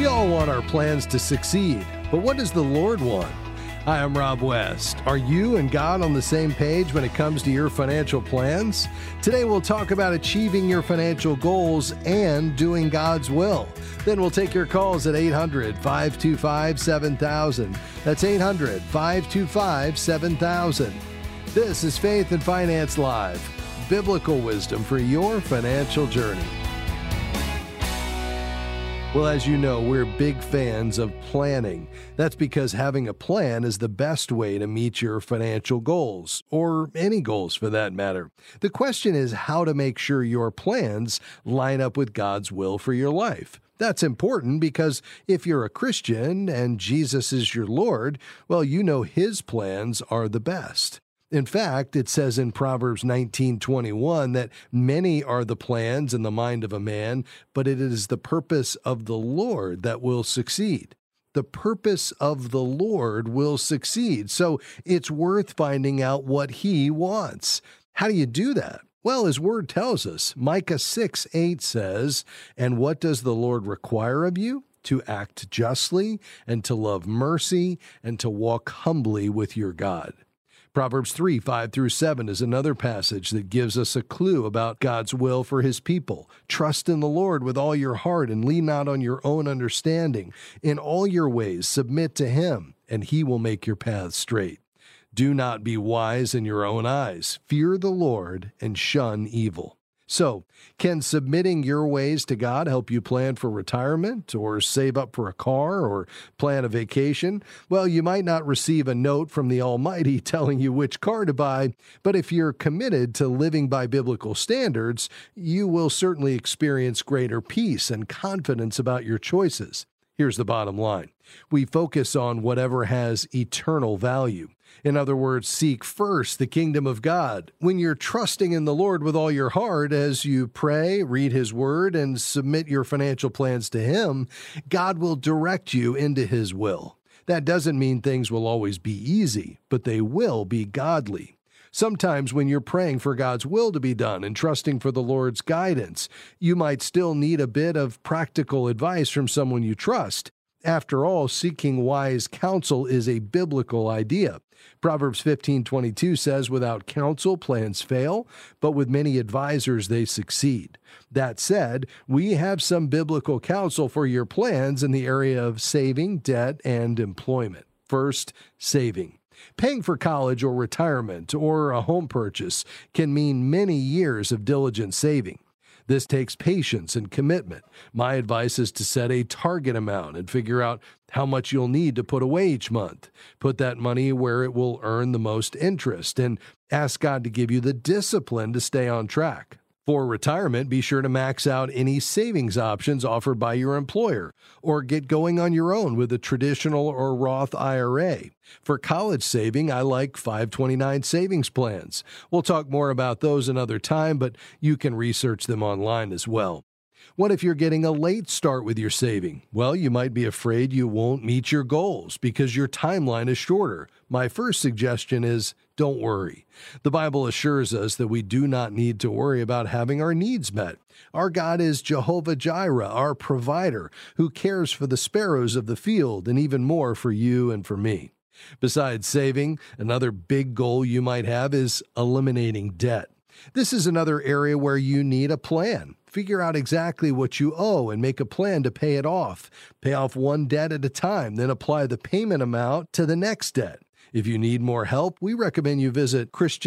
We all want our plans to succeed, but what does the Lord want? Hi, I'm Rob West. Are you and God on the same page when it comes to your financial plans? Today we'll talk about achieving your financial goals and doing God's will. Then we'll take your calls at 800-525-7000. That's 800-525-7000. This is Faith and Finance Live, biblical wisdom for your financial journey. Well, as you know, we're big fans of planning. That's because having a plan is the best way to meet your financial goals, or any goals for that matter. The question is how to make sure your plans line up with God's will for your life. That's important because if you're a Christian and Jesus is your Lord, well, you know His plans are the best. In fact, it says in Proverbs 19:21 that many are the plans in the mind of a man, but it is the purpose of the Lord that will succeed. The purpose of the Lord will succeed. So it's worth finding out what He wants. How do you do that? Well, His Word tells us. Micah 6:8 says, "And what does the Lord require of you? To act justly, and to love mercy, and to walk humbly with your God." Proverbs 3:5-7 is another passage that gives us a clue about God's will for His people. Trust in the Lord with all your heart and lean not on your own understanding. In all your ways submit to Him, and He will make your paths straight. Do not be wise in your own eyes. Fear the Lord and shun evil. So, can submitting your ways to God help you plan for retirement or save up for a car or plan a vacation? Well, you might not receive a note from the Almighty telling you which car to buy, but if you're committed to living by biblical standards, you will certainly experience greater peace and confidence about your choices. Here's the bottom line. We focus on whatever has eternal value. In other words, seek first the kingdom of God. When you're trusting in the Lord with all your heart as you pray, read His Word, and submit your financial plans to Him, God will direct you into His will. That doesn't mean things will always be easy, but they will be godly. Sometimes when you're praying for God's will to be done and trusting for the Lord's guidance, you might still need a bit of practical advice from someone you trust. After all, seeking wise counsel is a biblical idea. Proverbs 15:22 says, "Without counsel, plans fail, but with many advisors, they succeed." That said, we have some biblical counsel for your plans in the area of saving, debt, and employment. First, saving. Paying for college or retirement or a home purchase can mean many years of diligent saving. This takes patience and commitment. My advice is to set a target amount and figure out how much you'll need to put away each month. Put that money where it will earn the most interest and ask God to give you the discipline to stay on track. For retirement, be sure to max out any savings options offered by your employer, or get going on your own with a traditional or Roth IRA. For college saving, I like 529 savings plans. We'll talk more about those another time, but you can research them online as well. What if you're getting a late start with your saving? Well, you might be afraid you won't meet your goals because your timeline is shorter. My first suggestion is don't worry. The Bible assures us that we do not need to worry about having our needs met. Our God is Jehovah Jireh, our provider, who cares for the sparrows of the field and even more for you and for me. Besides saving, another big goal you might have is eliminating debt. This is another area where you need a plan. Figure out exactly what you owe and make a plan to pay it off. Pay off one debt at a time, then apply the payment amount to the next debt. If you need more help, we recommend you visit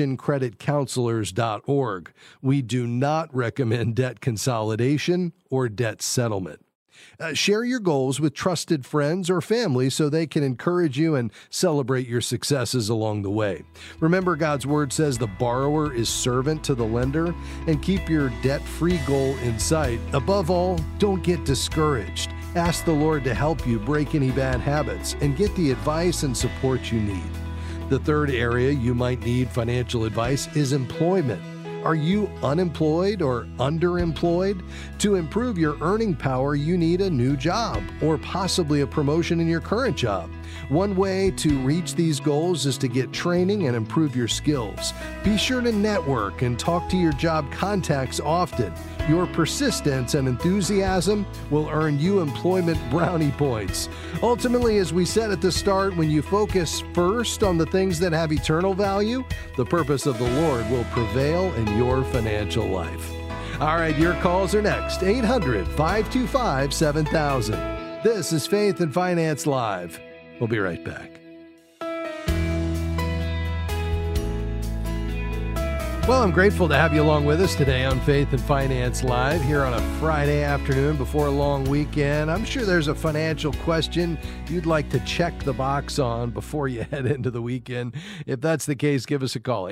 ChristianCreditCounselors.org. We do not recommend debt consolidation or debt settlement. Share your goals with trusted friends or family so they can encourage you and celebrate your successes along the way. Remember, God's Word says the borrower is servant to the lender, and keep your debt-free goal in sight. Above all, don't get discouraged. Ask the Lord to help you break any bad habits and get the advice and support you need. The third area you might need financial advice is employment. Are you unemployed or underemployed? To improve your earning power, you need a new job or possibly a promotion in your current job. One way to reach these goals is to get training and improve your skills. Be sure to network and talk to your job contacts often. Your persistence and enthusiasm will earn you employment brownie points. Ultimately, as we said at the start, when you focus first on the things that have eternal value, the purpose of the Lord will prevail in your financial life. All right, your calls are next. 800-525-7000. This is Faith and Finance Live. We'll be right back. Well, I'm grateful to have you along with us today on Faith and Finance Live here on a Friday afternoon before a long weekend. I'm sure there's a financial question you'd like to check the box on before you head into the weekend. If that's the case, give us a call,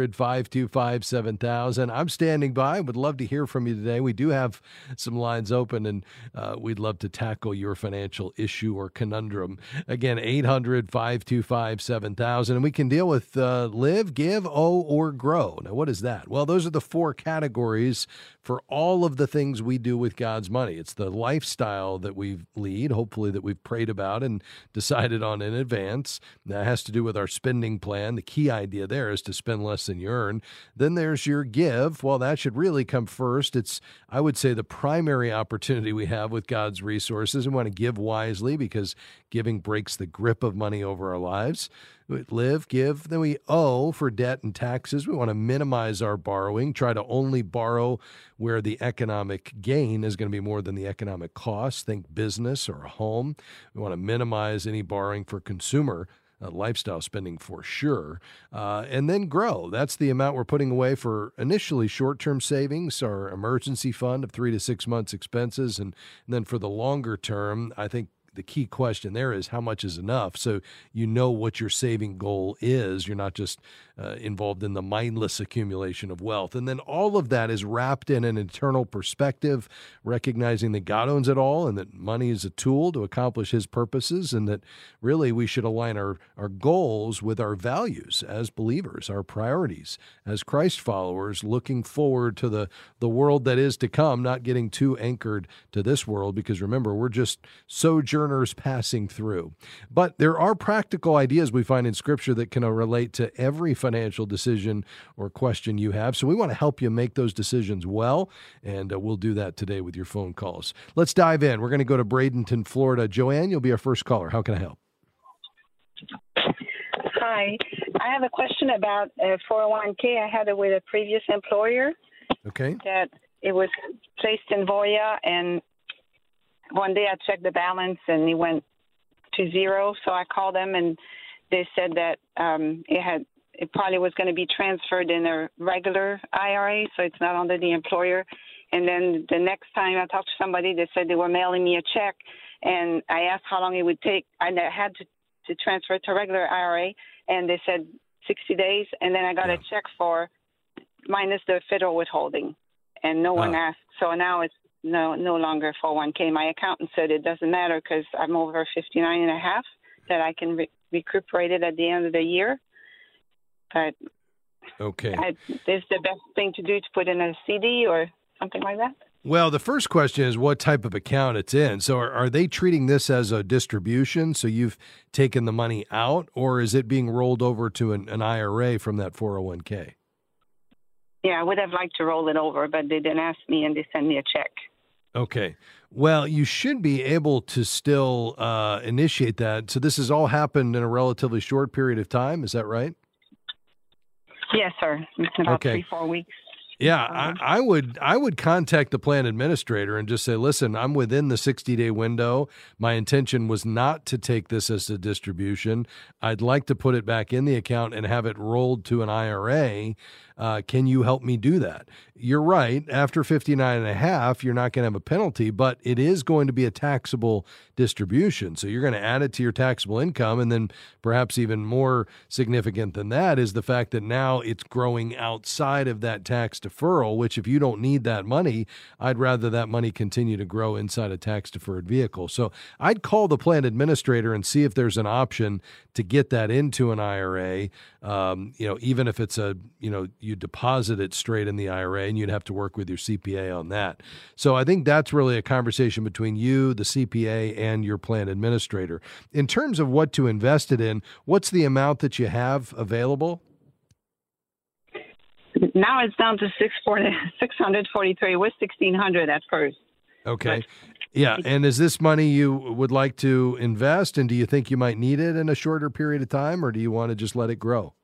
800-525-7000. I'm standing by. Would love to hear from you today. We do have some lines open, and we'd love to tackle your financial issue or conundrum. Again, 800-525-7000. And we can deal with live, give, owe, or grow. Now, what is that? Well, those are the four categories for all of the things we do with God's money. It's the lifestyle that we lead, hopefully that we've prayed about and decided on in advance. That has to do with our spending plan. The key idea there is to spend less than you earn. Then there's your give. Well, that should really come first. It's, I would say, the primary opportunity we have with God's resources. We want to give wisely because giving breaks the grip of money over our lives. We live, give, then we owe for debt and taxes. We want to minimize our borrowing, try to only borrow where the economic gain is going to be more than the economic cost. Think business or a home. We want to minimize any borrowing for consumer lifestyle spending for sure. And then grow. That's the amount we're putting away for initially short-term savings, our emergency fund of 3 to 6 months expenses. And then for the longer term, I think the key question there is how much is enough, so you know what your saving goal is. You're not just involved in the mindless accumulation of wealth. And then all of that is wrapped in an eternal perspective, recognizing that God owns it all and that money is a tool to accomplish his purposes, and that really we should align our goals with our values as believers, our priorities as Christ followers, looking forward to the world that is to come, not getting too anchored to this world, because remember, we're just sojourners passing through. But there are practical ideas we find in Scripture that can relate to every financial decision or question you have. So we want to help you make those decisions well, and we'll do that today with your phone calls. Let's dive in. We're going to go to Bradenton, Florida. Joanne, you'll be our first caller. How can I help? Hi. I have a question about a 401k. I had it with a previous employer. Okay. That it was placed in Voya, and one day I checked the balance and it went to zero. So I called them and they said that it probably was going to be transferred in a regular IRA, so it's not under the employer. And then the next time I talked to somebody, they said they were mailing me a check, and I asked how long it would take. I had to transfer it to a regular IRA, and they said 60 days. And then I got a check for minus the federal withholding, and no one asked. So now it's no longer 401k. My accountant said it doesn't matter because I'm over 59 and a half, that I can recuperate it at the end of the year. But okay, is the best thing to do to put in a CD or something like that? Well, the first question is what type of account it's in. So are they treating this as a distribution, so you've taken the money out, or is it being rolled over to an IRA from that 401k? Yeah, I would have liked to roll it over, but they didn't ask me, and they sent me a check. Okay. Well, you should be able to still initiate that. So this has all happened in a relatively short period of time. Is that right? Yes, sir. It's about 3-4 weeks. Yeah, I would contact the plan administrator and just say, listen, I'm within the 60-day window. My intention was not to take this as a distribution. I'd like to put it back in the account and have it rolled to an IRA. Can you help me do that? You're right. After 59 and a half, you're not going to have a penalty, but it is going to be a taxable distribution. So you're going to add it to your taxable income. And then perhaps even more significant than that is the fact that now it's growing outside of that tax deferral, which if you don't need that money, I'd rather that money continue to grow inside a tax deferred vehicle. So I'd call the plan administrator and see if there's an option to get that into an IRA. Even if it's you deposit it straight in the IRA, and you'd have to work with your CPA on that. So I think that's really a conversation between you, the CPA, and your plan administrator. In terms of what to invest it in, what's the amount that you have available? Now it's down to 643. It was 1,600 at first. Okay. Yeah. And is this money you would like to invest? And do you think you might need it in a shorter period of time, or do you want to just let it grow?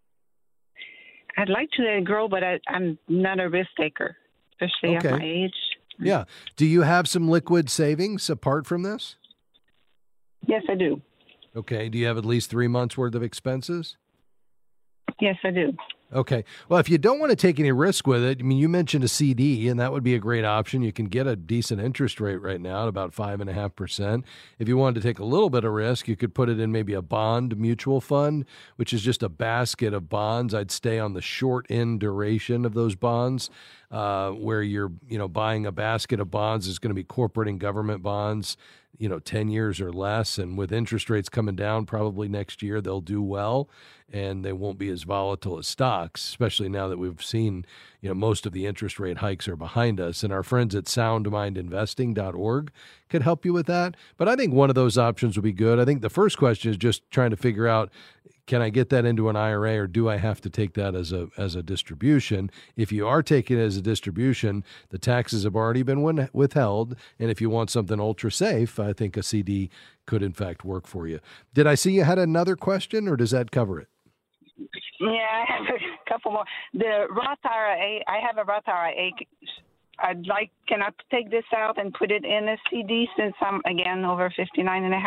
I'd like to let it grow, but I'm not a risk taker, especially at my age. Yeah. Do you have some liquid savings apart from this? Yes, I do. Okay. Do you have at least 3 months worth of expenses? Yes, I do. Okay. Well, if you don't want to take any risk with it, I mean, you mentioned a CD, and that would be a great option. You can get a decent interest rate right now at about 5.5%. If you wanted to take a little bit of risk, you could put it in maybe a bond mutual fund, which is just a basket of bonds. I'd stay on the short end duration of those bonds, where you're, buying a basket of bonds is going to be corporate and government bonds, 10 years or less. And with interest rates coming down probably next year, they'll do well, and they won't be as volatile as stocks, especially now that we've seen, most of the interest rate hikes are behind us. And our friends at soundmindinvesting.org could help you with that. But I think one of those options would be good. I think the first question is just trying to figure out, can I get that into an IRA, or do I have to take that as a distribution? If you are taking it as a distribution, the taxes have already been withheld. And if you want something ultra safe, I think a CD could in fact work for you. Did I see you had another question, or does that cover it? Yeah, I have a couple more. The Roth IRA, I have a Roth IRA. Can I take this out and put it in a CD since I'm, again, over 59 and a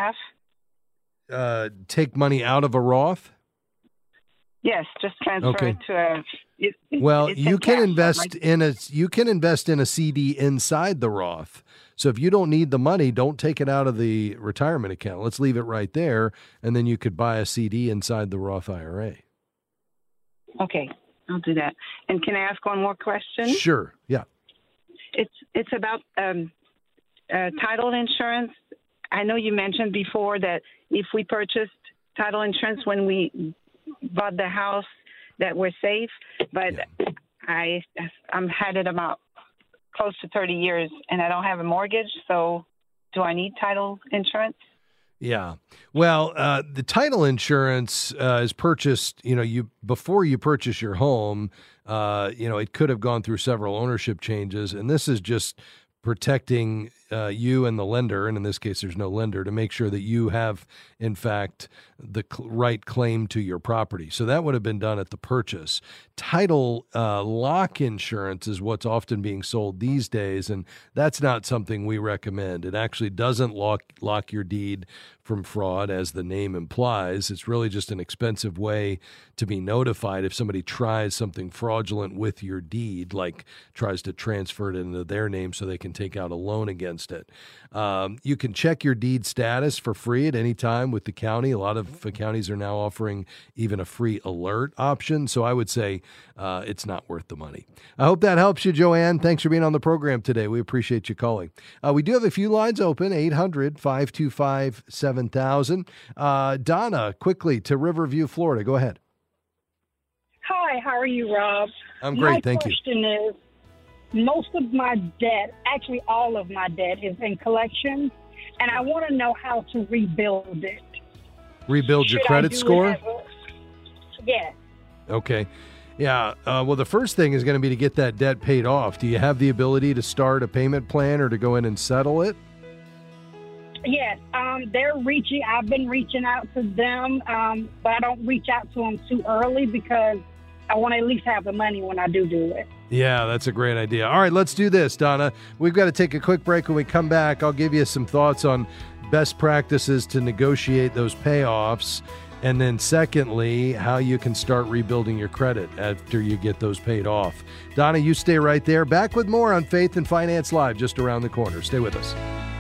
half? Take money out of a Roth? Yes, just transfer it to a. You can invest in a CD inside the Roth. So if you don't need the money, don't take it out of the retirement account. Let's leave it right there, and then you could buy a CD inside the Roth IRA. Okay, I'll do that. And can I ask one more question? Sure. Yeah. It's about title insurance. I know you mentioned before that if we purchased title insurance when we bought the house, that we're safe. But I'm had it about close to 30 years, and I don't have a mortgage. So, do I need title insurance? Yeah. Well, the title insurance is purchased, before you purchase your home, it could have gone through several ownership changes. And this is just protecting you and the lender, and in this case, there's no lender, to make sure that you have, in fact, the right claim to your property. So that would have been done at the purchase. Title lock insurance is what's often being sold these days, and that's not something we recommend. It actually doesn't lock your deed from fraud, as the name implies. It's really just an expensive way to be notified if somebody tries something fraudulent with your deed, like tries to transfer it into their name so they can take out a loan against it. You can check your deed status for free at any time with the county. A lot of counties are now offering even a free alert option. So I would say it's not worth the money. I hope that helps you, Joanne. Thanks for being on the program today. We appreciate you calling. We do have a few lines open, 800-525-7000. Donna, quickly to Riverview, Florida. Go ahead. Hi, how are you, Rob? I'm great, thank you. My question is, most of my debt, actually all of my debt, is in collections, and I want to know how to rebuild it. Rebuild your credit score? Yes. Okay. Yeah. Well, the first thing is going to be to get that debt paid off. Do you have the ability to start a payment plan or to go in and settle it? Yes. I've been reaching out to them, but I don't reach out to them too early because I want to at least have the money when I do it. Yeah, that's a great idea. All right, let's do this, Donna. We've got to take a quick break. When we come back, I'll give you some thoughts on best practices to negotiate those payoffs. And then secondly, how you can start rebuilding your credit after you get those paid off. Donna, you stay right there. Back with more on Faith and Finance Live just around the corner. Stay with us.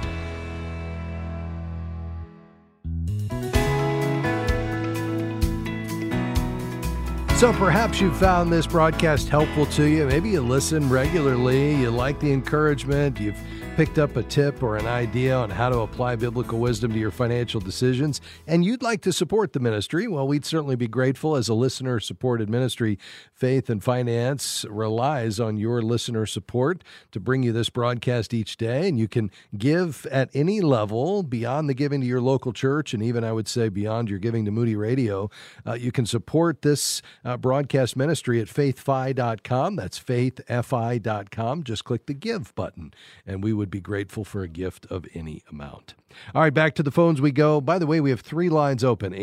So perhaps you found this broadcast helpful to you. Maybe you listen regularly, you like the encouragement, you've picked up a tip or an idea on how to apply biblical wisdom to your financial decisions, and you'd like to support the ministry, well, we'd certainly be grateful. As a listener-supported ministry, Faith and Finance relies on your listener support to bring you this broadcast each day, and you can give at any level beyond the giving to your local church, and even, I would say, beyond your giving to Moody Radio. You can support this broadcast ministry at faithfi.com. That's faithfi.com. Just click the Give button, and we would be grateful for a gift of any amount. All right, back to the phones we go. By the way, we have 3 lines open,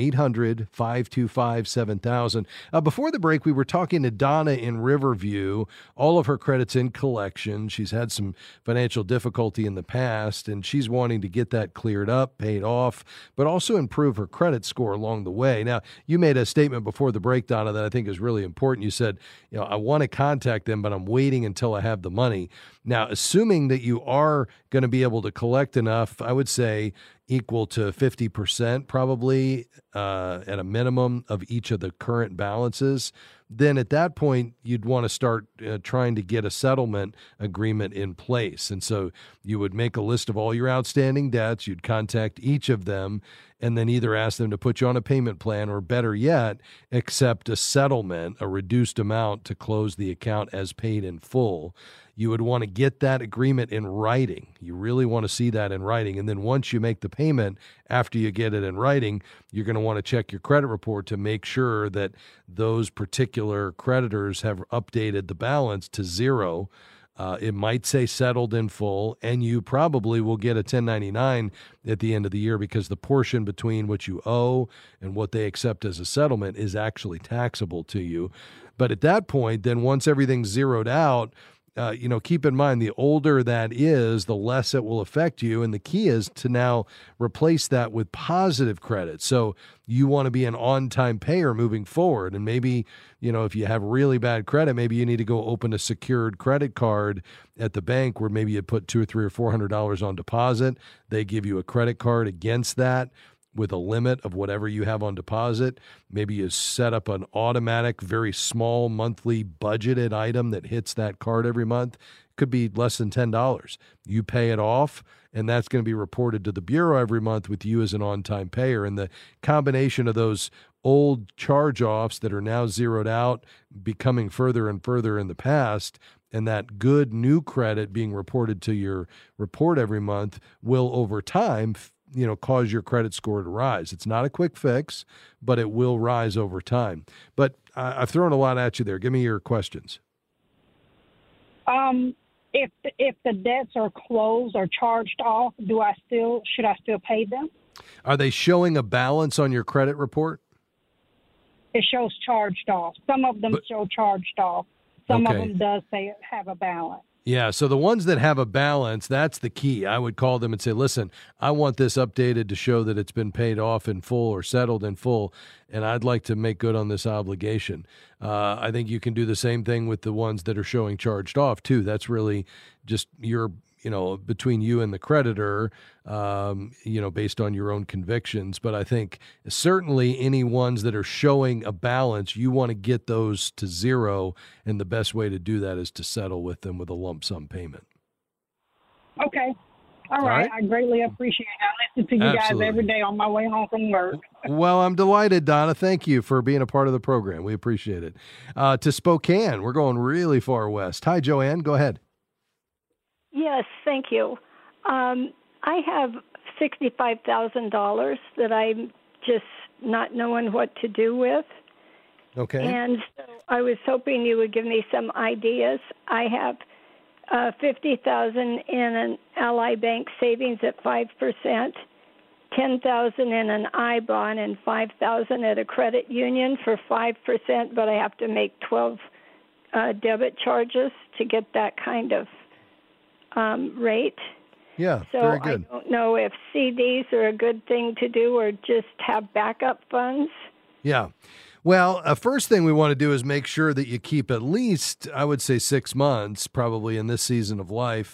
800-525-7000. Before the break, we were talking to Donna in Riverview. All of her credit's in collection. She's had some financial difficulty in the past, and she's wanting to get that cleared up, paid off, but also improve her credit score along the way. Now, you made a statement before the break, Donna, that I think is really important. You said, I want to contact them, but I'm waiting until I have the money. Now, assuming that you are going to be able to collect enough, I would say equal to 50% probably at a minimum of each of the current balances, then at that point, you'd want to start trying to get a settlement agreement in place. And so you would make a list of all your outstanding debts, you'd contact each of them, and then either ask them to put you on a payment plan or, better yet, accept a settlement, a reduced amount to close the account as paid in full. You would want to get that agreement in writing. You really want to see that in writing. And then once you make the payment, after you get it in writing, you're going to want to check your credit report to make sure that those particular creditors have updated the balance to 0. It might say settled in full, and you probably will get a 1099 at the end of the year because the portion between what you owe and what they accept as a settlement is actually taxable to you. But at that point, then once everything's zeroed out, keep in mind, the older that is, the less it will affect you. And the key is to now replace that with positive credit. So you want to be an on-time payer moving forward. And maybe, if you have really bad credit, maybe you need to go open a secured credit card at the bank where maybe you put $200 or $300 or $400 on deposit. They give you a credit card against that with a limit of whatever you have on deposit. Maybe you set up an automatic, very small monthly budgeted item that hits that card every month. It could be less than $10. You pay it off, and that's going to be reported to the Bureau every month with you as an on-time payer. And the combination of those old charge-offs that are now zeroed out, becoming further and further in the past, and that good new credit being reported to your report every month will, over time, cause your credit score to rise. It's not a quick fix, but it will rise over time. But I've thrown a lot at you there. Give me your questions. If the debts are closed or charged off, should I still pay them? Are they showing a balance on your credit report? It shows charged off. Some of them show charged off. Some of them does say have a balance. Yeah, so the ones that have a balance, that's the key. I would call them and say, listen, I want this updated to show that it's been paid off in full or settled in full, and I'd like to make good on this obligation. I think you can do the same thing with the ones that are showing charged off, too. That's really just between you and the creditor, based on your own convictions. But I think certainly any ones that are showing a balance, you want to get those to 0, and the best way to do that is to settle with them with a lump sum payment. Okay. All right. I greatly appreciate it. I listen to you guys every day on my way home from work. Well, I'm delighted, Donna. Thank you for being a part of the program. We appreciate it. To Spokane, we're going really far west. Hi, Joanne. Go ahead. Yes, thank you. I have $65,000 that I'm just not knowing what to do with. Okay. And so I was hoping you would give me some ideas. I have $50,000 in an Ally Bank savings at 5%, $10,000 in an I-bond, and $5,000 at a credit union for 5%, but I have to make 12 debit charges to get that kind of rate. Yeah, so very good. I don't know if CDs are a good thing to do or just have backup funds. Yeah. Well, first thing we want to do is make sure that you keep at least, I would say, 6 months, probably in this season of life,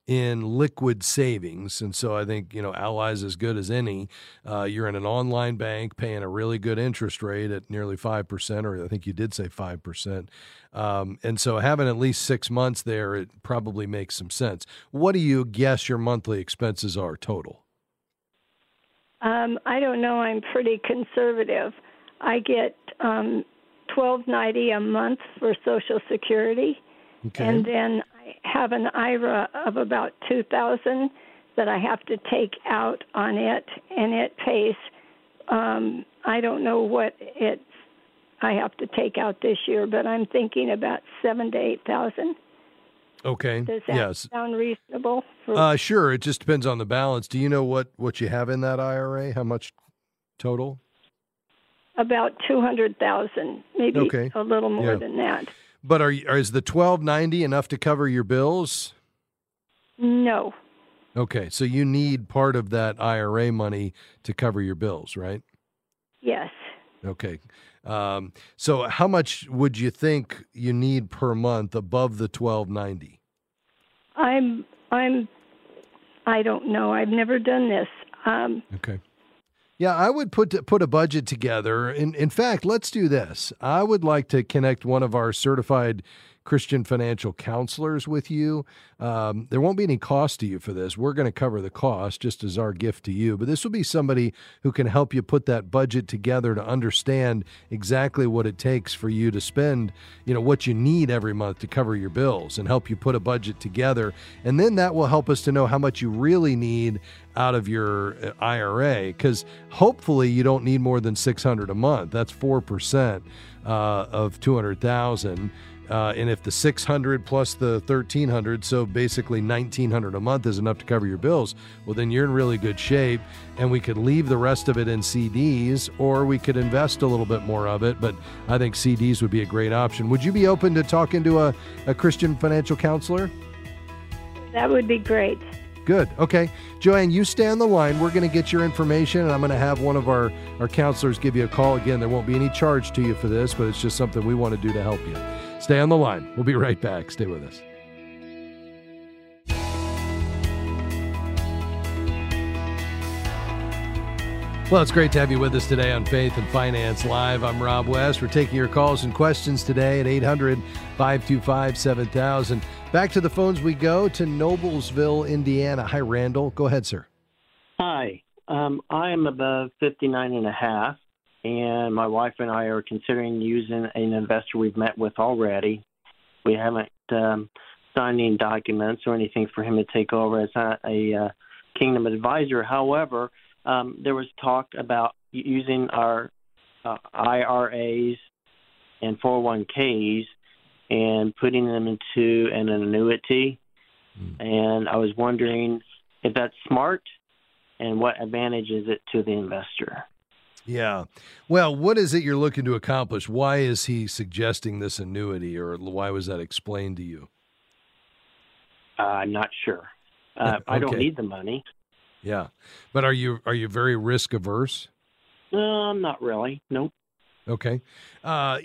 in liquid savings. And so I think, Ally's as good as any. You're in an online bank paying a really good interest rate at nearly 5%, or I think you did say 5%. And so having at least 6 months there, it probably makes some sense. What do you guess your monthly expenses are total? I don't know. I'm pretty conservative. I get $12.90 a month for Social Security, and then I have an IRA of about $2,000 that I have to take out on it, and it pays. I don't know what I have to take out this year, but I'm thinking about $7,000 to $8,000. Okay. Does that sound reasonable? Sure. It just depends on the balance. Do you know what you have in that IRA? How much total? About $200,000, maybe a little more than that. But is the $12.90 enough to cover your bills? No. Okay, so you need part of that IRA money to cover your bills, right? Yes. Okay. So how much would you think you need per month above the $12.90? I don't know. I've never done this. Okay. Yeah, I would put a budget together. In fact, let's do this. I would like to connect one of our certified Christian financial counselors with you. There won't be any cost to you for this. We're going to cover the cost just as our gift to you. But this will be somebody who can help you put that budget together to understand exactly what it takes for you to spend, what you need every month to cover your bills, and help you put a budget together. And then that will help us to know how much you really need out of your IRA, because hopefully you don't need more than $600 a month. That's 4% of $200,000. And if the 600 plus the 1,300, so basically 1,900 a month is enough to cover your bills, well, then you're in really good shape, and we could leave the rest of it in CDs, or we could invest a little bit more of it. But I think CDs would be a great option. Would you be open to talking to a Christian financial counselor? That would be great. Good. Okay. Joanne, you stay on the line. We're going to get your information, and I'm going to have one of our counselors give you a call. Again, there won't be any charge to you for this, but it's just something we want to do to help you. Stay on the line. We'll be right back. Stay with us. Well, it's great to have you with us today on Faith and Finance Live. I'm Rob West. We're taking your calls and questions today at 800-525-7000. Back to the phones we go to Noblesville, Indiana. Hi, Randall. Go ahead, sir. Hi. I am above 59 and a half, and my wife and I are considering using an investor we've met with already. We haven't signed any documents or anything for him to take over as a Kingdom advisor. However, there was talk about using our IRAs and 401ks and putting them into an annuity. And I was wondering if that's smart and what advantage is it to the investor. Yeah. Well, what is it you're looking to accomplish? Why is he suggesting this annuity, or why was that explained to you? I'm not sure. Okay. I don't need the money. Yeah. But are you very risk averse? Not really. Nope. Okay. I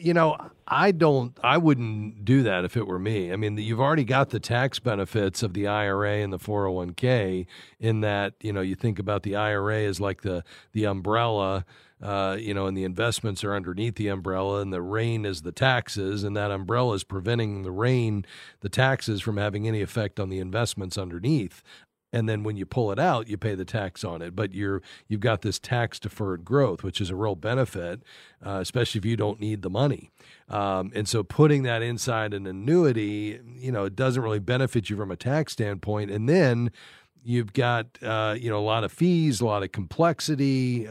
wouldn't do that if it were me. I mean, you've already got the tax benefits of the IRA and the 401k in that, you think about the IRA as like the umbrella, and the investments are underneath the umbrella, and the rain is the taxes, and that umbrella is preventing the taxes from having any effect on the investments underneath. And then when you pull it out, you pay the tax on it. But you've got this tax-deferred growth, which is a real benefit, especially if you don't need the money. And so putting that inside an annuity, it doesn't really benefit you from a tax standpoint. And then you've got, a lot of fees, a lot of complexity.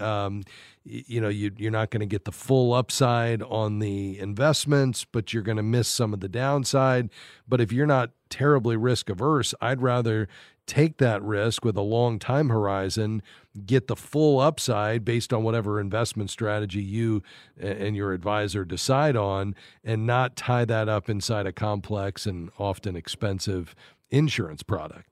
You're not going to get the full upside on the investments, but you're going to miss some of the downside. But if you're not terribly risk averse, I'd rather take that risk with a long time horizon, get the full upside based on whatever investment strategy you and your advisor decide on, and not tie that up inside a complex and often expensive insurance product.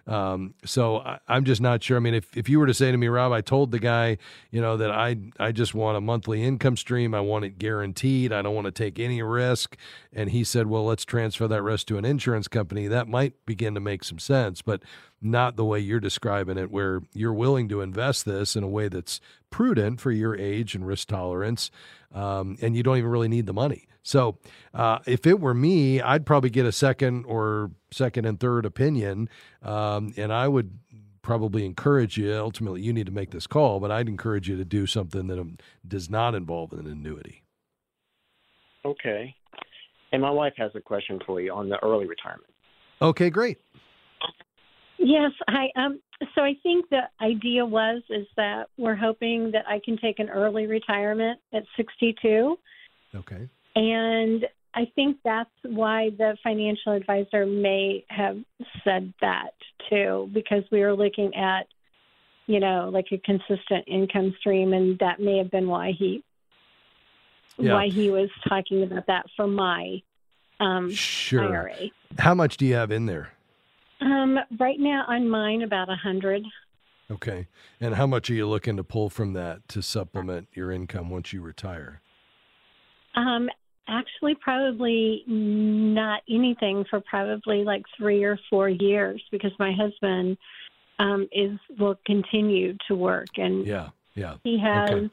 I'm just not sure. I mean, if you were to say to me, Rob, I told the guy, that I just want a monthly income stream. I want it guaranteed. I don't want to take any risk. And he said, well, let's transfer that risk to an insurance company. That might begin to make some sense, but not the way you're describing it, where you're willing to invest this in a way that's prudent for your age and risk tolerance. And you don't even really need the money. So if it were me, I'd probably get a second and third opinion. And I would probably encourage you, ultimately you need to make this call, but I'd encourage you to do something that does not involve an annuity. Okay. And my wife has a question for you on the early retirement. Okay, great. Yes, so I think the idea is that we're hoping that I can take an early retirement at 62. Okay. And I think that's why the financial advisor may have said that too, because we were looking at, like a consistent income stream, and that may have been why he was talking about that for my Sure. IRA. How much do you have in there? Right now on mine, about 100. Okay. And how much are you looking to pull from that to supplement your income once you retire? Actually, probably not anything for probably like 3 or 4 years, because my husband will continue to work, and he has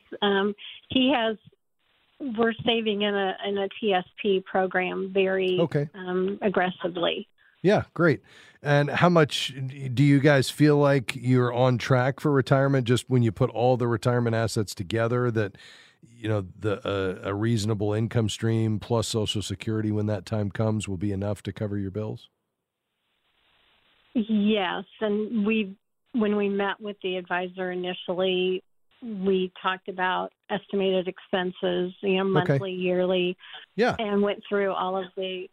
we're saving in a TSP program very aggressively. Yeah, great. And how much do you guys feel like you're on track for retirement? Just when you put all the retirement assets together, that a reasonable income stream plus Social Security when that time comes will be enough to cover your bills? Yes, and when we met with the advisor initially, we talked about estimated expenses, monthly, yearly, and went through all of the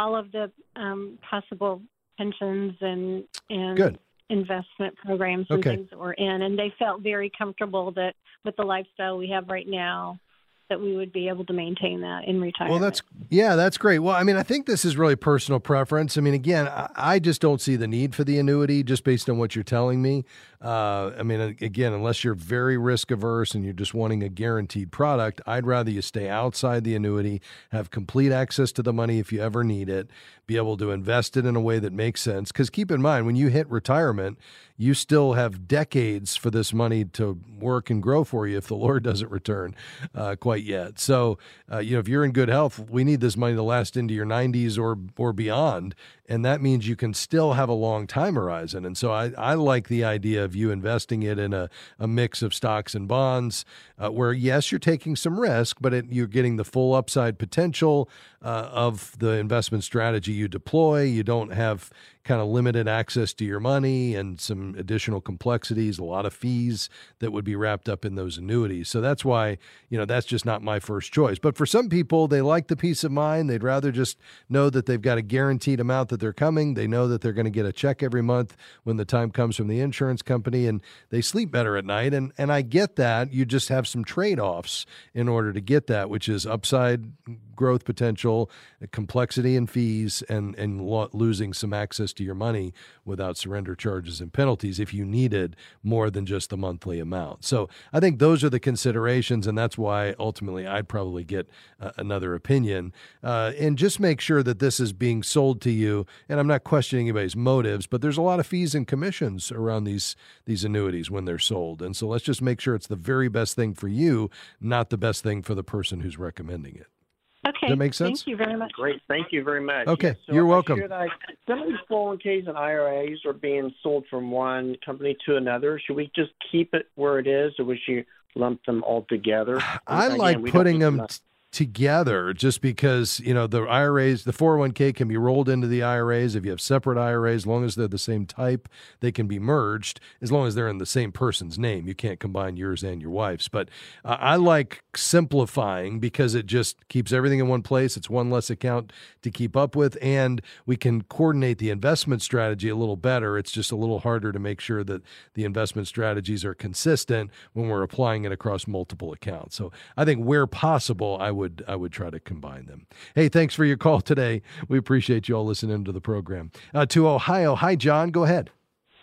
possible pensions and Good. investment programs and things that we're in, and they felt very comfortable that with the lifestyle we have right now, that we would be able to maintain that in retirement. Well, that's great. Well, I mean, I think this is really personal preference. I mean, again, I just don't see the need for the annuity just based on what you're telling me. I mean, again, unless you're very risk averse and you're just wanting a guaranteed product, I'd rather you stay outside the annuity, have complete access to the money if you ever need it, be able to invest it in a way that makes sense. Because keep in mind, when you hit retirement, you still have decades for this money to work and grow for you if the Lord doesn't return quite yet. So, if you're in good health, we need this money to last into your 90s or beyond. And that means you can still have a long time horizon. And so I like the idea of you investing it in a mix of stocks and bonds where, yes, you're taking some risk, but you're getting the full upside potential of the investment strategy you deploy. You don't have kind of limited access to your money and some additional complexities, a lot of fees that would be wrapped up in those annuities. So that's why, that's just not my first choice. But for some people, they like the peace of mind. They'd rather just know that they've got a guaranteed amount that they're coming. They know that they're going to get a check every month when the time comes from the insurance company, and they sleep better at night. And I get that. You just have some trade-offs in order to get that, which is upside growth potential, complexity and fees, and losing some access to your money without surrender charges and penalties if you needed more than just the monthly amount. So I think those are the considerations, and that's why ultimately I'd probably get another opinion. And just make sure that this is being sold to you, and I'm not questioning anybody's motives, but there's a lot of fees and commissions around these annuities when they're sold. And so let's just make sure it's the very best thing for you, not the best thing for the person who's recommending it. Okay. Does that make sense? Thank you very much. Great. Thank you very much. Okay. So You're welcome. Some of these 401ks and IRAs are being sold from one company to another. Should we just keep it where it is, or would you lump them all together? I like putting them together just because, the IRAs, the 401k can be rolled into the IRAs. If you have separate IRAs, as long as they're the same type, they can be merged as long as they're in the same person's name. You can't combine yours and your wife's. But I like simplifying because it just keeps everything in one place. It's one less account to keep up with, and we can coordinate the investment strategy a little better. It's just a little harder to make sure that the investment strategies are consistent when we're applying it across multiple accounts. So I think where possible, I would try to combine them. Hey, thanks for your call today. We appreciate you all listening to the program. To Ohio. Hi, John. Go ahead.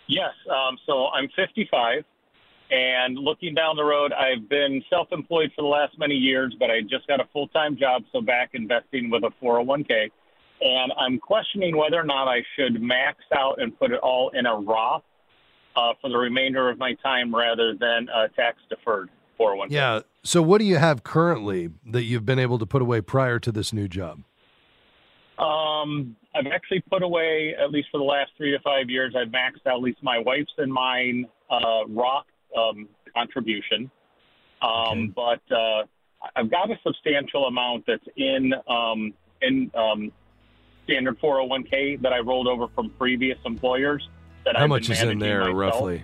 Yes. So I'm 55, and looking down the road, I've been self-employed for the last many years, but I just got a full-time job, so back investing with a 401k. And I'm questioning whether or not I should max out and put it all in a Roth for the remainder of my time rather than a tax-deferred 401k. Yeah. So what do you have currently that you've been able to put away prior to this new job? I've actually put away, at least for the last 3 to 5 years, I've maxed out at least my wife's and mine Roth contribution. But I've got a substantial amount that's in standard 401k that I rolled over from previous employers. That How much is in there, roughly?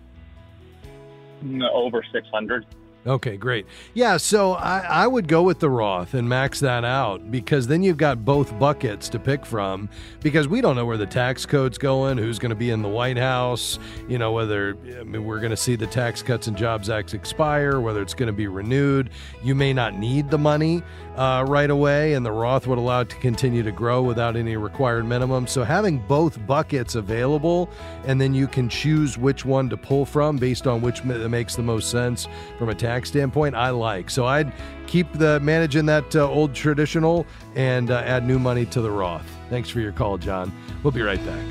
Over 600. Okay, great. Yeah, so I would go with the Roth and max that out, because then you've got both buckets to pick from, because we don't know where the tax code's going, who's going to be in the White House, whether we're going to see the Tax Cuts and Jobs Act expire, whether it's going to be renewed. You may not need the money right away, and the Roth would allow it to continue to grow without any required minimum. So having both buckets available, and then you can choose which one to pull from based on which makes the most sense from a tax standpoint, I like. So I'd keep managing that old traditional and add new money to the Roth. Thanks for your call, John. We'll be right back.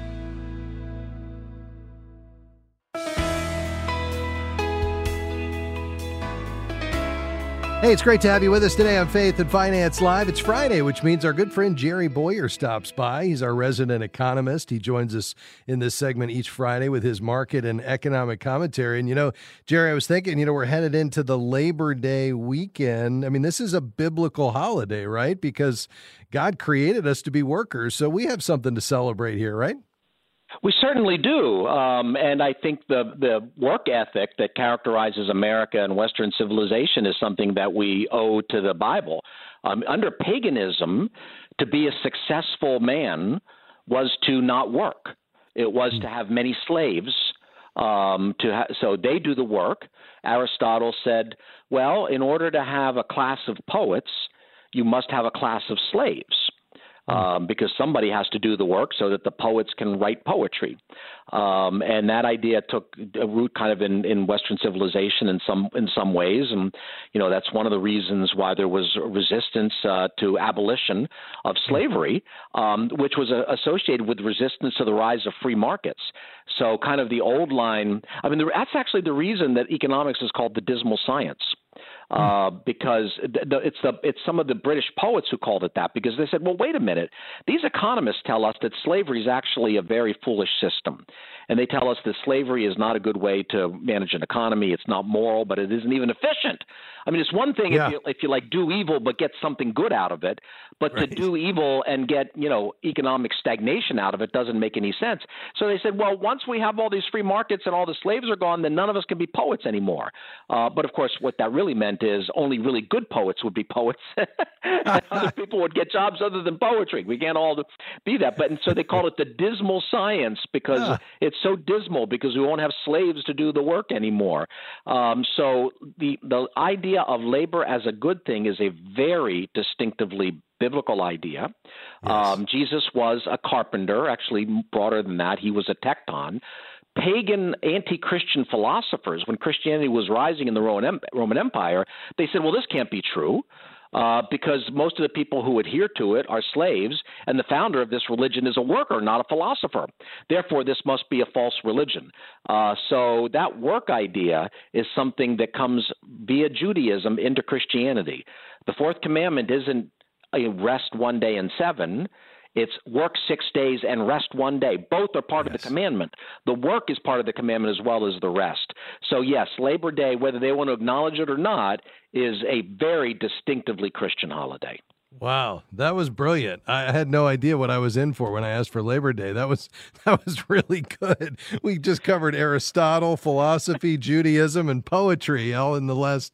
Hey, it's great to have you with us today on Faith and Finance Live. It's Friday, which means our good friend Jerry Bowyer stops by. He's our resident economist. He joins us in this segment each Friday with his market and economic commentary. And, Jerry, I was thinking, we're headed into the Labor Day weekend. I mean, this is a biblical holiday, right? Because God created us to be workers, so we have something to celebrate here, right? We certainly do, and I think the work ethic that characterizes America and Western civilization is something that we owe to the Bible. Under paganism, to be a successful man was to not work. It was to have many slaves. So they do the work. Aristotle said, well, in order to have a class of poets, you must have a class of slaves. Because somebody has to do the work so that the poets can write poetry. And that idea took a root kind of in Western civilization in some ways. And, that's one of the reasons why there was resistance to abolition of slavery, which was associated with resistance to the rise of free markets. So kind of the old line, that's actually the reason that economics is called the dismal science. Because it's some of the British poets who called it that, because they said, well, wait a minute, these economists tell us that slavery is actually a very foolish system. And they tell us that slavery is not a good way to manage an economy. It's not moral, but it isn't even efficient. It's one thing if you do evil but get something good out of it, but to do evil and get, economic stagnation out of it doesn't make any sense. So they said, well, once we have all these free markets and all the slaves are gone, then none of us can be poets anymore. But of course, what that really meant is only really good poets would be poets. Other people would get jobs other than poetry. We can't all be that. And so they call it the dismal science, because it's so dismal, because we won't have slaves to do the work anymore. So the idea of labor as a good thing is a very distinctively biblical idea. Yes. Jesus was a carpenter, actually broader than that. He was a tecton. Pagan anti-Christian philosophers, when Christianity was rising in the Roman Empire, they said, well, this can't be true. Because most of the people who adhere to it are slaves, and the founder of this religion is a worker, not a philosopher. Therefore, this must be a false religion. So that work idea is something that comes via Judaism into Christianity. The fourth commandment isn't a rest one day in 7. It's work 6 days and rest 1 day. Both are part of the commandment. The work is part of the commandment as well as the rest. So yes, Labor Day, whether they want to acknowledge it or not, is a very distinctively Christian holiday. Wow, that was brilliant. I had no idea what I was in for when I asked for Labor Day. That was really good. We just covered Aristotle, philosophy, Judaism, and poetry all in the last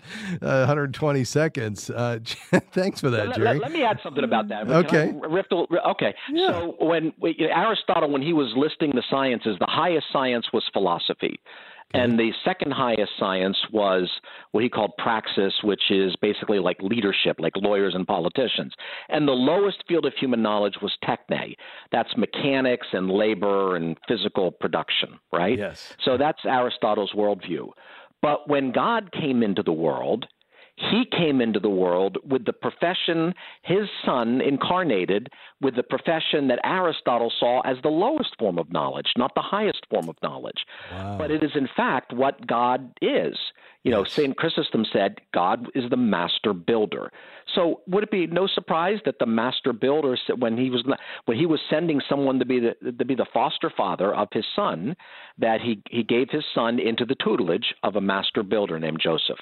120 seconds. Thanks for that, Jerry. Let me add something about that. Okay. Okay. Yeah. So when Aristotle, when he was listing the sciences, the highest science was philosophy. And the second highest science was what he called praxis, which is basically like leadership, like lawyers and politicians. And the lowest field of human knowledge was techne. That's mechanics and labor and physical production, right? Yes. So that's Aristotle's worldview. But when God came into the world, he came into the world with the profession, his son incarnated with the profession that Aristotle saw as the lowest form of knowledge, not the highest form of knowledge. Wow. But it is, in fact, what God is. St. Chrysostom said God is the master builder. So would it be no surprise that the master builder, when he was sending someone to be the foster father of his son, that he gave his son into the tutelage of a master builder named Joseph?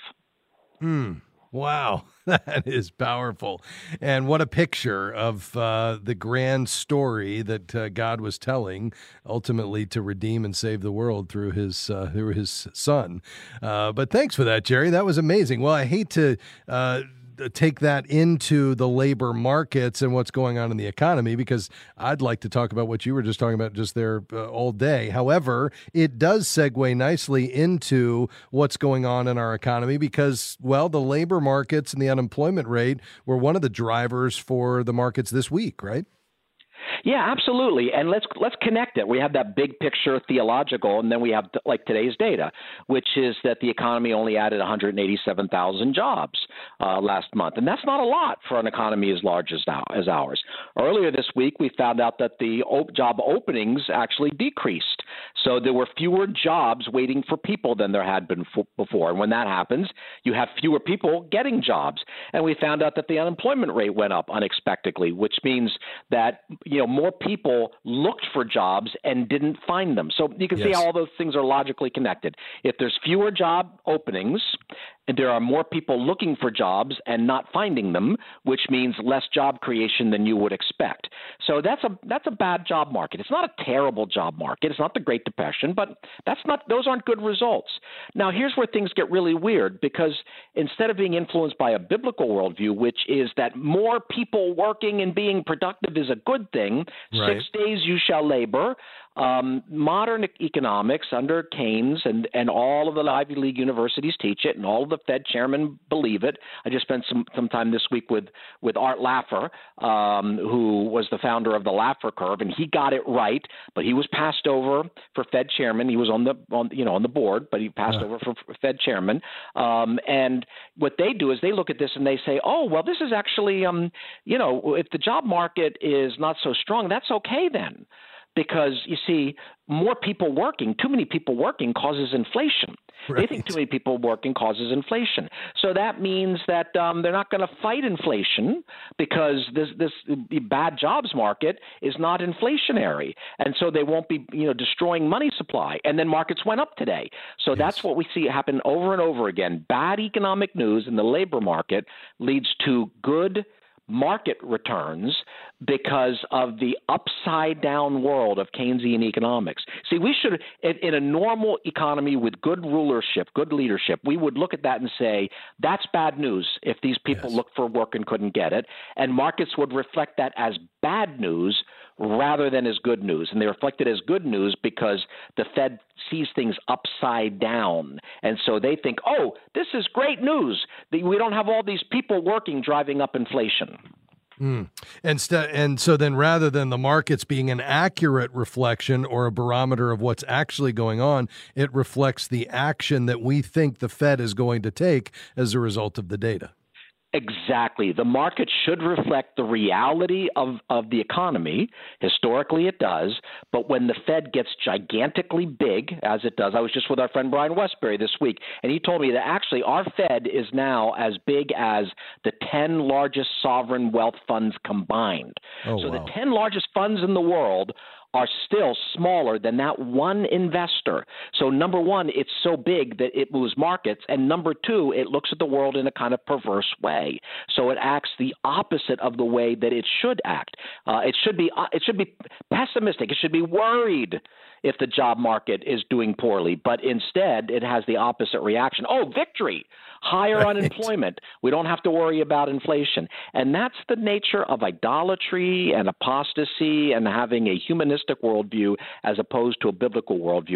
Wow, that is powerful. And what a picture of the grand story that God was telling, ultimately to redeem and save the world through his son. But thanks for that, Jerry. That was amazing. Well, I hate to take that into the labor markets and what's going on in the economy, because I'd like to talk about what you were just talking about just there all day. However, it does segue nicely into what's going on in our economy because, well, the labor markets and the unemployment rate were one of the drivers for the markets this week, right? Yeah, absolutely. And let's connect it. We have that big picture theological, and then we have like today's data, which is that the economy only added 187,000 jobs last month. And that's not a lot for an economy as large as ours. Earlier this week, we found out that the job openings actually decreased. So there were fewer jobs waiting for people than there had been before. And when that happens, you have fewer people getting jobs. And we found out that the unemployment rate went up unexpectedly, which means that more people looked for jobs and didn't find them. So you can see how all those things are logically connected. If there's fewer job openings and there are more people looking for jobs and not finding them, which means less job creation than you would expect. So that's a bad job market. It's not a terrible job market. It's not the Great Depression, but those aren't good results. Now, here's where things get really weird, because instead of being influenced by a biblical worldview, which is that more people working and being productive is a good thing, right. 6 days you shall labor, modern economics under Keynes and all of the Ivy League universities teach it, and all of the Fed chairmen believe it. I just spent some time this week with Art Laffer, who was the founder of the Laffer curve, and he got it right. But he was passed over for Fed chairman. He was on the board, but he passed over for Fed chairman. And what they do is they look at this and they say, oh, well, this is actually, if the job market is not so strong, that's okay then. Because, you see, too many people working causes inflation. Right. They think too many people working causes inflation. So that means that they're not going to fight inflation, because this bad jobs market is not inflationary. And so they won't be destroying money supply. And then markets went up today. So that's what we see happen over and over again. Bad economic news in the labor market leads to good market returns because of the upside down world of Keynesian economics. See, we should, in a normal economy with good rulership, good leadership, we would look at that and say, that's bad news if these people looked for work and couldn't get it. And markets would reflect that as bad news rather than as good news. And they reflect it as good news because the Fed sees things upside down. And so they think, oh, this is great news. We don't have all these people working driving up inflation. And so then, rather than the markets being an accurate reflection or a barometer of what's actually going on, it reflects the action that we think the Fed is going to take as a result of the data. Exactly. The market should reflect the reality of the economy. Historically, it does. But when the Fed gets gigantically big, as it does, I was just with our friend Brian Westbury this week, and he told me that actually our Fed is now as big as the 10 largest sovereign wealth funds combined. So the 10 largest funds in the world are still smaller than that one investor. So number one, it's so big that it moves markets. And number two, it looks at the world in a kind of perverse way. So it acts the opposite of the way that it should act. It should be pessimistic. It should be worried if the job market is doing poorly. But instead, it has the opposite reaction. Oh, victory! Higher unemployment. We don't have to worry about inflation. And that's the nature of idolatry and apostasy and having a humanistic worldview as opposed to a biblical worldview.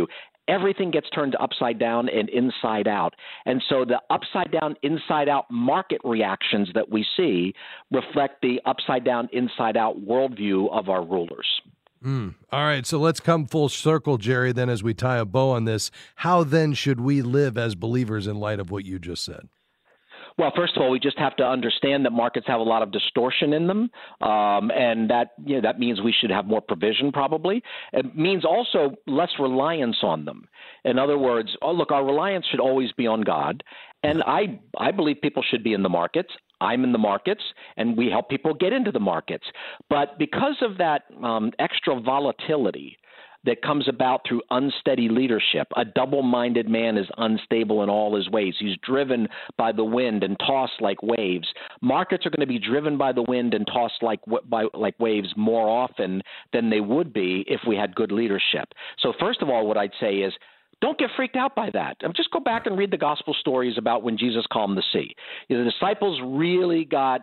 everything gets turned upside down and inside out. And so the upside down, inside out market reactions that we see reflect the upside down, inside out worldview of our rulers. All right, so let's come full circle, Jerry, then as we tie a bow on this. How then should we live as believers in light of what you just said? Well, first of all, we just have to understand that markets have a lot of distortion in them, and that means we should have more provision probably. It means also less reliance on them. In other words, our reliance should always be on God, and I believe people should be in the markets. I'm in the markets, and we help people get into the markets. But because of that extra volatility that comes about through unsteady leadership. A double-minded man is unstable in all his ways. He's driven by the wind and tossed like waves. Markets are going to be driven by the wind and tossed like waves more often than they would be if we had good leadership. So first of all, what I'd say is, don't get freaked out by that. Just go back and read the gospel stories about when Jesus calmed the sea. The disciples really got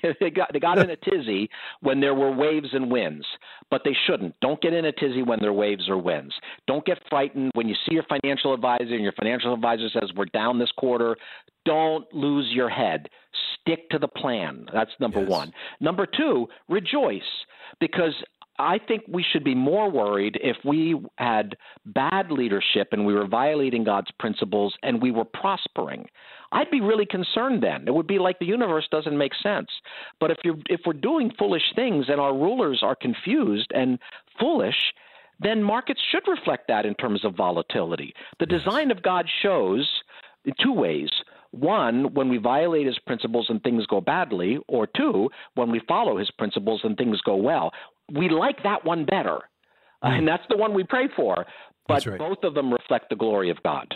in a tizzy when there were waves and winds, but they shouldn't. Don't get in a tizzy when there are waves or winds. Don't get frightened when you see your financial advisor and your financial advisor says we're down this quarter. Don't lose your head. Stick to the plan. That's number one. Number two, rejoice, because I think we should be more worried if we had bad leadership and we were violating God's principles and we were prospering. I'd be really concerned then. It would be like the universe doesn't make sense. But if we're doing foolish things and our rulers are confused and foolish, then markets should reflect that in terms of volatility. The design of God shows in two ways. One, when we violate his principles and things go badly, or two, when we follow his principles and things go well. We like that one better, and that's the one we pray for, but both of them reflect the glory of God.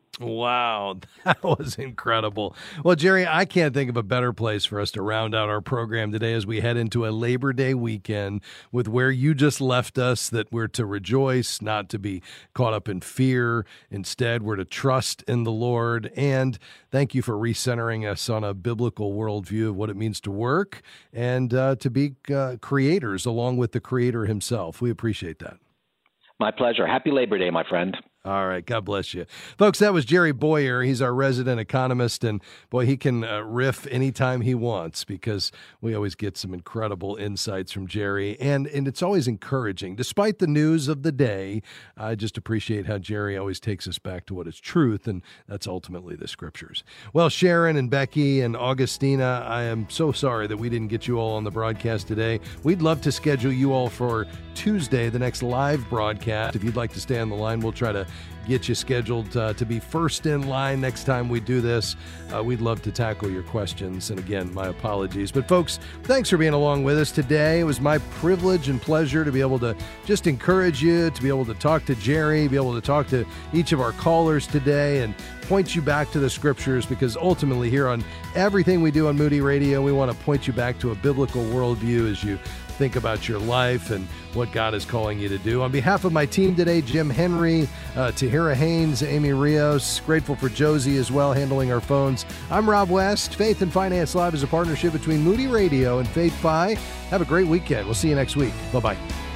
Wow, that was incredible. Well, Jerry, I can't think of a better place for us to round out our program today as we head into a Labor Day weekend with where you just left us, that we're to rejoice, not to be caught up in fear. Instead, we're to trust in the Lord. And thank you for recentering us on a biblical worldview of what it means to work and to be creators along with the Creator himself. We appreciate that. My pleasure. Happy Labor Day, my friend. All right. God bless you. Folks, that was Jerry Bowyer. He's our resident economist, and boy, he can riff anytime he wants because we always get some incredible insights from Jerry, and it's always encouraging. Despite the news of the day, I just appreciate how Jerry always takes us back to what is truth, and that's ultimately the scriptures. Well, Sharon and Becky and Augustina, I am so sorry that we didn't get you all on the broadcast today. We'd love to schedule you all for Tuesday, the next live broadcast. If you'd like to stay on the line, we'll try to get you scheduled to be first in line next time we do this. We'd love to tackle your questions. And again, my apologies. But folks, thanks for being along with us today. It was my privilege and pleasure to be able to just encourage you, to be able to talk to Jerry, be able to talk to each of our callers today and point you back to the scriptures, because ultimately here on everything we do on Moody Radio, we want to point you back to a biblical worldview as you think about your life and what God is calling you to do. On behalf of my team today, Jim Henry, Tahira Haynes, Amy Rios, grateful for Josie as well, handling our phones. I'm Rob West. Faith and Finance Live is a partnership between Moody Radio and Faith Fi. Have a great weekend. We'll see you next week. Bye-bye.